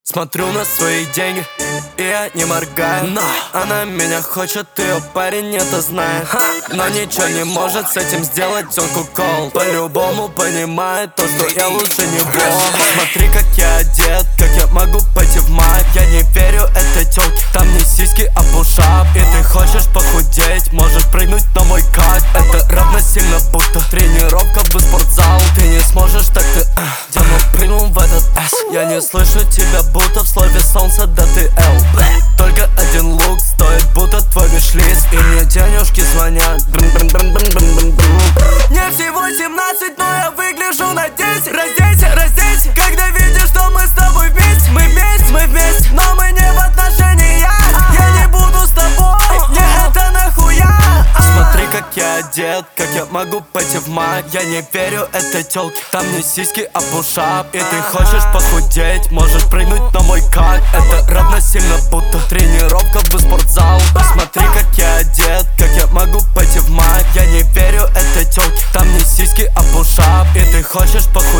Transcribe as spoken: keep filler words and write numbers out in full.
Смотрю на свои деньги, и я не моргаю. Но она меня хочет, ее парень это знает. Ха! Но ничего не может с этим сделать, он кукол. По-любому понимает то, что я лучше него. Смотри, как я одет, как я могу пойти в мать. Я не верю этой тёлке, там не сиськи, а пушап. И ты хочешь похудеть, можешь прыгнуть на мой кайф. Это равносильно будто тренировка в спортзал. Ты не сможешь, так ты э, Дима прыгнул в этот эс. Я не слышу тебя, будто в слове солнца, да ты эл. Только один лук стоит, будто твой виш-лист. И мне денежки звонят. Мне всего семнадцать, но я выгляжу на десять. Раздейся, раздейся, когда видишь, что мы с тобой вместе. Мы вместе, мы вместе, но мы не в отношениях. Я не буду с тобой, мне это нахуя. Смотри, как я одет, как я могу пойти в мать. Я не верю этой тёлке, там не сиськи, а пушап. И ты хочешь похудеть, можешь прыгнуть на мой кайф. Это равносильно будто тренировка в спортзал. Смотри, как я одет, как я могу пойти в мать. Я не верю этой тёлке, там не сиськи, а пушап. И ты хочешь похудеть,